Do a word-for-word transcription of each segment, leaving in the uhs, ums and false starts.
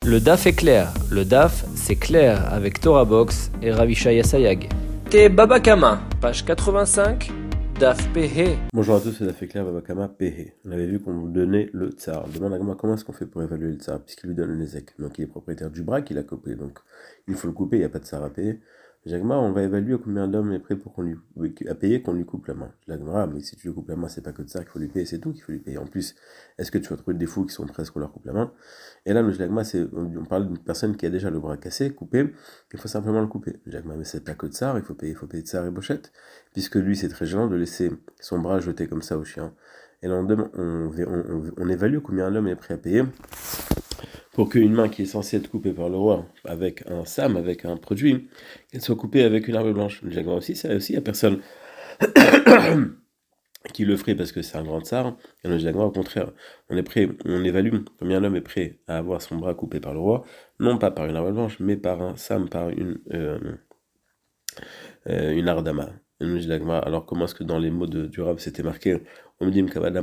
Le D A F est clair. Le D A F, c'est clair avec Torah Box et Ravishaya Sayag. T'es Baba Kama, page quatre-vingt-cinq, D A F P H. Bonjour à tous, c'est D A F est clair, Baba Kama, P H. On avait vu qu'on nous donnait le tsar. On demande à Gama comment est-ce qu'on fait pour évaluer le tsar, puisqu'il lui donne le nezek. Donc il est propriétaire du bras qu'il a coupé, donc il faut le couper, il n'y a pas de tsar à payer. Jagma, on va évaluer combien d'hommes est prêt pour qu'on lui à payer qu'on lui coupe la main. Jagma, mais si tu lui coupes la main, c'est pas que de ça qu'il faut lui payer, c'est tout qu'il faut lui payer. En plus, est-ce que tu vas trouver des fous qui sont prêts à ce qu'on leur coupe la main? Et là, le Jagma, c'est on parle d'une personne qui a déjà le bras cassé, coupé, il faut simplement le couper. Jagma, mais c'est pas que de ça, il faut payer, il faut payer de ça et bochette, puisque lui, c'est très gênant de laisser son bras jeté comme ça au chien. Et là, on, demande, on, on, on, on évalue combien un homme est prêt à payer pour qu'une main qui est censée être coupée par le roi avec un sam, avec un produit, qu'elle soit coupée avec une arme blanche. Le Jagma aussi, ça aussi, il n'y a personne qui le ferait parce que c'est un grand tsar. Et le Jagma, au contraire, on est prêt, on évalue combien un homme est prêt à avoir son bras coupé par le roi, non pas par une arme blanche, mais par un sam, par une, euh, euh, une ardama. Alors comment est-ce que dans les mots de, du Rav c'était marqué on me dit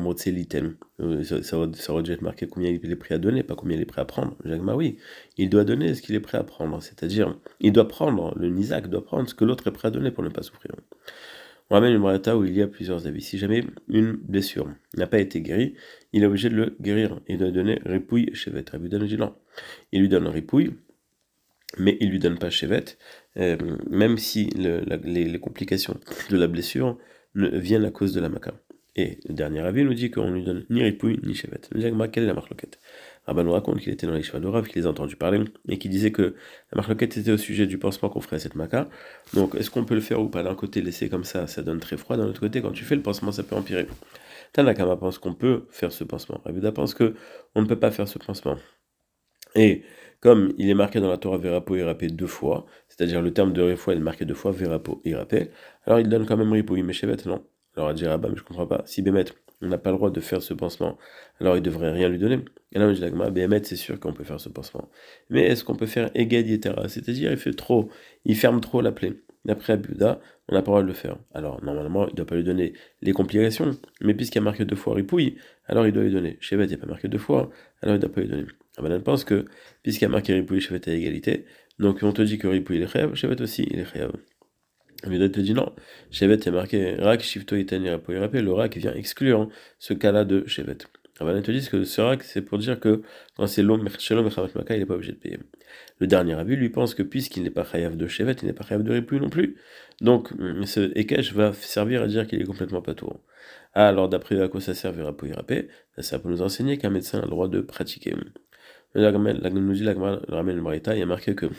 ça, ça aurait dû être marqué combien il est prêt à donner, pas combien il est prêt à prendre. Jagma, oui, il doit donner ce qu'il est prêt à prendre, c'est-à-dire il doit prendre, le Nizak doit prendre ce que l'autre est prêt à donner pour ne pas souffrir. On ramène une brata où il y a plusieurs avis. Si jamais une blessure n'a pas été guérie, il est obligé de le guérir. Il doit donner ripouille chevet. Rabbi Yehuda nous dit non. Il lui donne ripouille, mais il lui donne pas chevet, euh, même si le, la, les, les complications de la blessure ne viennent à cause de la maca. Et le dernier avis nous dit qu'on lui donne ni ripouille ni chevet. Le Jagma, quelle est la marloquette? Rabban nous raconte qu'il était dans les chevaux de Rav, qu'il les a entendus parler, et qu'il disait que la marloquette était au sujet du pansement qu'on ferait à cette maca. Donc, est-ce qu'on peut le faire ou pas? D'un côté, laisser comme ça, ça donne très froid. D'un autre côté, quand tu fais le pansement, ça peut empirer. Tanakama pense qu'on peut faire ce pansement. Rabbi Yehuda pense qu'on ne peut pas faire ce pansement. Et comme il est marqué dans la Torah Verapo Irapé deux fois, c'est-à-dire le terme de Refoua est marqué deux fois, Verapo Irapé, alors il donne quand même Ripouille, mais Shevet non. Alors elle dira, bah, mais je comprends pas, si Bémet, on n'a pas le droit de faire ce pansement, alors il devrait rien lui donner. Et là, on dit, Bémet, c'est sûr qu'on peut faire ce pansement. Mais est-ce qu'on peut faire Eged Yetera, c'est-à-dire il fait trop, il ferme trop la plaie. D'après Rabbi Yehuda, on n'a pas le droit de le faire. Alors, normalement, il ne doit pas lui donner les complications, mais puisqu'il y a marqué deux fois Ripouille, alors il doit lui donner. Shevet, il n'y a pas marqué deux fois, alors il ne doit pas lui donner. Rabbanan pense que, puisqu'il y a marqué Ripouille, Shevet à égalité, donc on te dit que Ripouille il est chayav, Shevet aussi il est chayav. Rabbi Yehuda te dit non, Shevet il y a marqué Rak, Shifto, Itani, Ripouille, Rapé, le Rak vient exclure hein, ce cas-là de Shevet. Rabbanan te dit que ce Rak, c'est pour dire que quand c'est l'homme, Shalom et Chamat Maka, il n'est pas obligé de payer. Le dernier avis lui pense que puisqu'il n'est pas chayav de Shevet, il n'est pas chayav de Ripouille non plus. Donc ce Ekesh va servir à dire qu'il est complètement patour. Ah, alors d'après à quoi ça sert Ripouille, Rapé? Ça peut nous enseigner qu'un médecin a le droit de pratiquer. La nous dit la le ramène le Braïta, il y a marqué que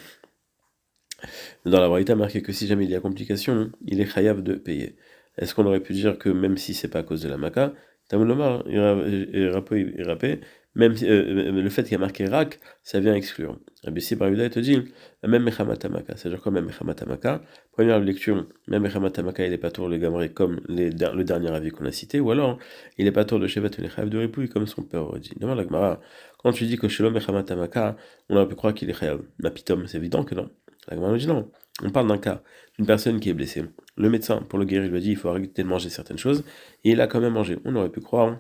dans la Braïta, il y a marqué que si jamais il y a complication, il est chayav de payer. Est-ce qu'on aurait pu dire que même si c'est pas à cause de la maca, Tamulomar, il rappé, même euh, le fait qu'il y a marqué rak, ça vient exclure. Rabbi Yossi Bar Yehuda te dit, même Mechamatamaka, c'est-à-dire quoi même Mechamatamaka? Première lecture, même Mechamatamaka, il est pas tour le gamré comme les, le dernier avis qu'on a cité, ou alors il est pas tour de Shevet ou les chayav de ripouille comme son père aurait dit. Demande la Gemara, quand tu dis que Shalom Mechamatamaka, on aurait pu croire qu'il est chayav. Mapitom, c'est évident que non. La Gemara nous dit non. On parle d'un cas d'une personne qui est blessée. Le médecin, pour le guérir, lui a dit il faut arrêter de manger certaines choses, et il a quand même mangé. On aurait pu croire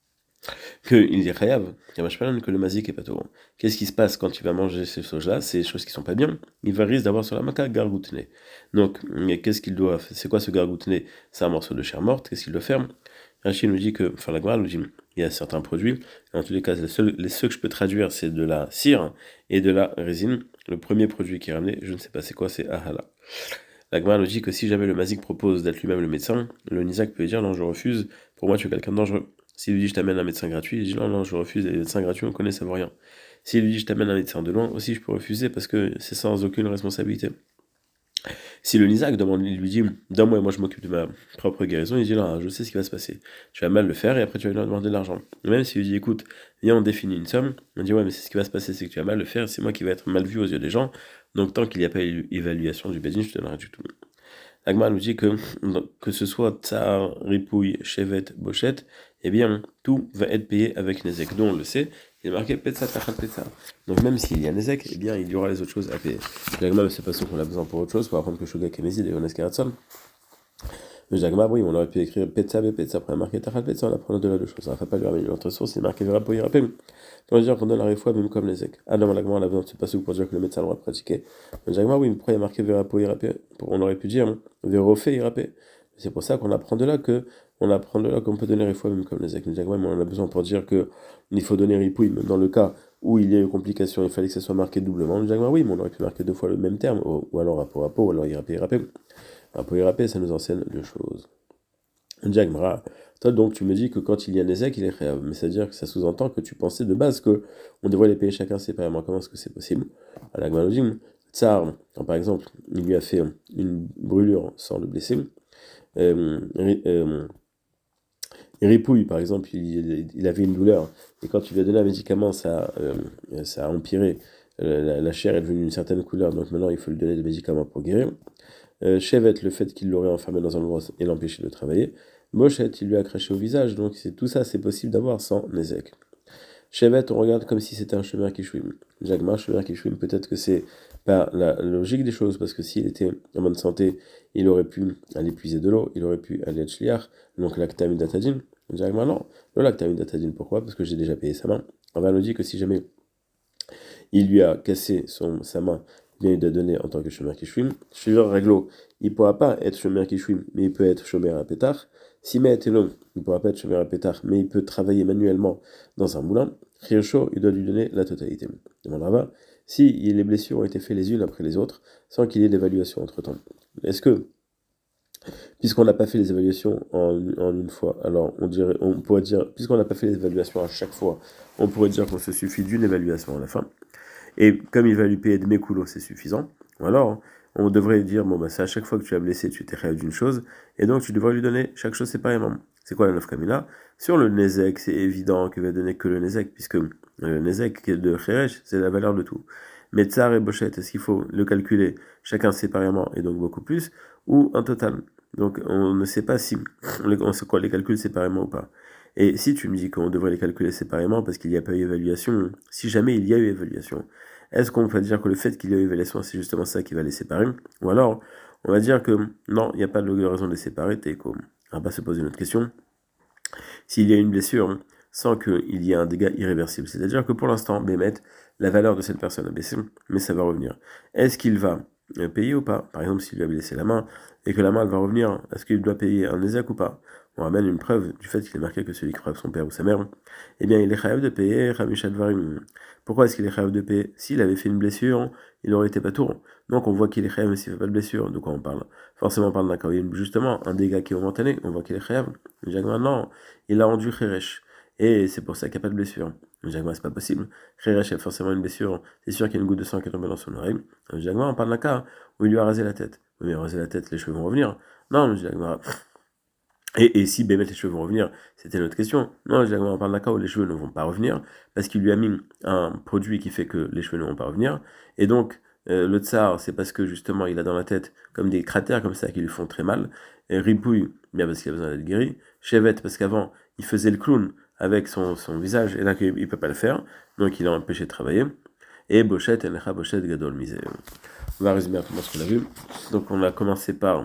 qu'il est chayav, que le mazik est pas tout. Qu'est-ce qui se passe quand il va manger ces choses-là, ces choses qui sont pas bien? Il va risque d'avoir sur la maca gargoutene. Donc, qu'est-ce qu'il doit faire? C'est quoi ce gargoutene? C'est un morceau de chair morte. Qu'est-ce qu'il doit faire? Rachid nous dit que, enfin la Gemara nous dit, il y a certains produits. En tous les cas, les seuls, les ceux que je peux traduire, c'est de la cire et de la résine. Le premier produit qui est ramené, je ne sais pas c'est quoi, c'est ahala. La Gemara nous dit que si jamais le mazik propose d'être lui-même le médecin, le nizak peut dire non, je refuse. Pour moi, tu es quelqu'un de dangereux. S'il lui dit je t'amène un médecin gratuit, il dit non, non, je refuse, les médecins gratuits, on connaît, ça vaut rien. S'il lui dit je t'amène un médecin de loin, aussi je peux refuser parce que c'est sans aucune responsabilité. Si le nizak demande, il lui dit donne-moi, moi je m'occupe de ma propre guérison, il dit non, je sais ce qui va se passer. Tu vas mal le faire et après tu vas lui demander de l'argent. Même s'il lui dit écoute, viens, on définit une somme, on dit ouais, mais c'est ce qui va se passer, c'est que tu vas mal le faire, c'est moi qui vais être mal vu aux yeux des gens, donc tant qu'il n'y a pas évaluation du bédine, je te donnerai du tout. L'Agma nous dit que, que ce soit tsar, ripouille, chevet, bochette, eh bien, tout va être payé avec nezek. Nous, on le sait, il est marqué petsa tachat petsa. Donc, même s'il y a nezek, eh bien, il y aura les autres choses à payer. L'Agma, c'est pas ce qu'on a besoin pour autre chose, pour apprendre que Shogak et Mézid et Ones Karatsol. Le Jagma, oui, on aurait pu écrire Petsa be Petsa, après marquer Tachal Petsa, on apprend de là deux choses. Ça ne va pas lui ramener une autre source, c'est marqué Verapo Irapé. On va dire qu'on donne la réfoua même comme les Zek. Ah non, l'agma, on a besoin de ce passage pour dire que le médecin l'aura pratiqué. Le Jagma, oui, mais pourquoi il y a marqué Verapo Irapé? On aurait pu dire hein, Verofé Irapé. C'est pour ça qu'on apprend de là que on apprend de là qu'on peut donner réfoua même comme les Zek. Le Jagma, on en a besoin pour dire que il faut donner ripouille, même dans le cas où il y a eu complication, il fallait que ça soit marqué doublement. Le Jagma, oui, mais on aurait pu marquer deux fois le même terme, ou, ou alors Rapo Rapo, ou alors Irapé Irapé. Rapo Irapé, ça nous enseigne deux choses. Jagmara, toi donc tu me dis que quand il y a Nezek, il est Khayav, mais c'est-à-dire que ça sous-entend que tu pensais de base que on devrait les payer chacun séparément. Comment est-ce que c'est possible? À la Gmalodim, Tsar, quand par exemple, il lui a fait une brûlure sans le blesser, euh, euh, Ripouille, par exemple, il, il avait une douleur, et quand tu lui as donné un médicament, ça, euh, ça a empiré, la, la chair est devenue d'une certaine couleur, donc maintenant il faut lui donner des médicaments pour guérir. Euh, Chevet, le fait qu'il l'aurait enfermé dans un endroit et l'empêcher de travailler. Bochet, il lui a craché au visage, donc c'est, tout ça c'est possible d'avoir sans Nezek. Chevet, on regarde comme si c'était un chemin qui chouime. Jagma, chemin qui chouime, peut-être que c'est pas la logique des choses, parce que s'il était en bonne santé, il aurait pu aller puiser de l'eau, il aurait pu aller à Shliach, donc l'actamidatadine. Jagma, non, le l'actamidatadine, pourquoi? Parce que j'ai déjà payé sa main. On va nous dire que si jamais il lui a cassé son, sa main, bien il doit donner en tant que chômeur qui chouime. Suivant réglo, il ne pourra pas être chômeur qui chouime, mais il peut être chômeur à pétard. Si met est long, il ne pourra pas être chômeur à pétard, mais il peut travailler manuellement dans un moulin. Riosho, il doit lui donner la totalité. Demande là-bas, si les blessures ont été faites les unes après les autres, sans qu'il y ait d'évaluation entre temps. Est-ce que, puisqu'on n'a pas fait les évaluations en, en une fois, alors on, dirait, on pourrait dire, puisqu'on n'a pas fait les évaluations à chaque fois, on pourrait dire qu'on se suffit d'une évaluation à la fin. Et comme il va lui payer de mes coulots, c'est suffisant. Alors, on devrait dire, bon, bah, c'est à chaque fois que tu as blessé, tu t'es rêvé d'une chose, et donc tu devrais lui donner chaque chose séparément. C'est quoi la neuf kamina? Sur le Nezek, c'est évident qu'il va donner que le Nezek, puisque le Nezek de Kheresh, c'est la valeur de tout. Mais Tsar et Bochet, est-ce qu'il faut le calculer chacun séparément, et donc beaucoup plus, ou un total? Donc on ne sait pas si on sait quoi les calculs séparément ou pas. Et si tu me dis qu'on devrait les calculer séparément parce qu'il n'y a pas eu évaluation, si jamais il y a eu évaluation, est-ce qu'on peut dire que le fait qu'il y ait eu évaluation, c'est justement ça qui va les séparer? Ou alors, on va dire que non, il n'y a pas de raison de les séparer, t'es comme. On va pas se poser une autre question. S'il y a une blessure sans qu'il y ait un dégât irréversible, c'est-à-dire que pour l'instant, Bémet, la valeur de cette personne a baissé, mais ça va revenir. Est-ce qu'il va payer ou pas? Par exemple, s'il lui a blessé la main et que la main elle va revenir, est-ce qu'il doit payer un Nézak ou pas? On ramène une preuve du fait qu'il est marqué que celui qui frappe son père ou sa mère, eh bien il est chayav de payer Ramishat Varim. Pourquoi est-ce qu'il est chayav de payer? S'il avait fait une blessure, il aurait été pas tour. Donc on voit qu'il est chayav mais s'il fait pas de blessure. De quoi on parle? Forcément on parle d'un cas où il y a justement un dégât qui est momentané, on voit qu'il est chayav. Jagma non, il a rendu Kheresh. Et c'est pour ça qu'il n'y a pas de blessure. Jagma c'est pas possible. Kheresh a forcément une blessure, c'est sûr qu'il y a une goutte de sang qui est tombée dans son oreille. Jagma on parle d'un cas où il lui a rasé la tête. Oui, mais raser la tête, les cheveux vont revenir. Non, Jagma. Et, et si Bémet les cheveux vont revenir, c'était notre question. Non, on parle d'un cas où les cheveux ne vont pas revenir, parce qu'il lui a mis un produit qui fait que les cheveux ne vont pas revenir. Et donc, euh, le tsar, c'est parce que justement, il a dans la tête comme des cratères comme ça qui lui font très mal. Et Ripouille, bien parce qu'il a besoin d'être guéri. Chevet, parce qu'avant, il faisait le clown avec son, son visage, et là, il ne peut pas le faire. Donc, il a empêché de travailler. Et Bochet, Encha Bochet, Gadol Misé. On va résumer rapidement ce qu'on a vu. Donc, on a commencé par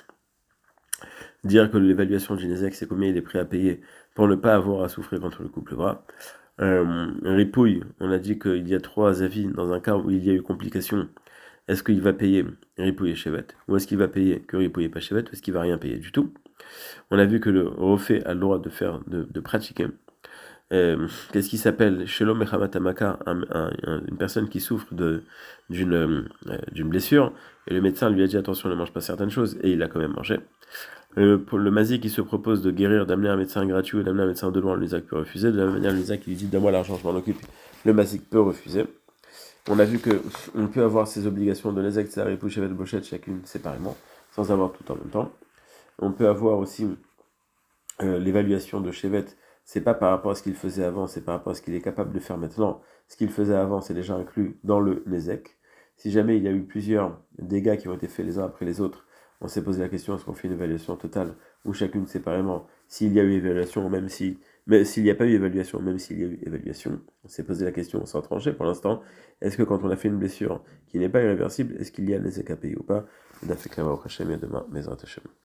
dire que l'évaluation du Nézek, c'est combien il est prêt à payer pour ne pas avoir à souffrir contre le couple bras. Euh, Ripouille, on a dit qu'il y a trois avis dans un cas où il y a eu complication. Est-ce qu'il va payer Ripouille et Chevet? Ou est-ce qu'il va payer que Ripouille et pas Chevet? Ou est-ce qu'il va rien payer du tout? On a vu que le refait a le droit de faire, de, de pratiquer. Euh, qu'est-ce qui s'appelle Shelom Mechamatamaka, un, un, un, une personne qui souffre de, d'une, euh, d'une blessure, et le médecin lui a dit attention, ne mange pas certaines choses, et il a quand même mangé. Euh, pour le Mazi qui se propose de guérir, d'amener un médecin gratuit ou d'amener un médecin de loin, le Isaac peut refuser. De la même manière, le Isaac qui lui dit donne-moi l'argent, je m'en occupe, le Mazi peut refuser. On a vu que on peut avoir ses obligations de l'Isaac, Tsar et Pouchevet Bochet, chacune séparément, sans avoir tout en même temps. On peut avoir aussi euh, l'évaluation de Chevet, c'est pas par rapport à ce qu'il faisait avant, c'est par rapport à ce qu'il est capable de faire maintenant. Ce qu'il faisait avant, c'est déjà inclus dans le Nezek. Si jamais il y a eu plusieurs dégâts qui ont été faits les uns après les autres, on s'est posé la question, est-ce qu'on fait une évaluation totale ou chacune séparément? S'il y a eu évaluation, même si, mais s'il n'y a pas eu évaluation, même s'il y a eu évaluation, on s'est posé la question sans trancher pour l'instant. Est-ce que quand on a fait une blessure qui n'est pas irréversible, est-ce qu'il y a les Nezek à payer ou pas? On a fait clairement au Hachem et demain, mais Hashem.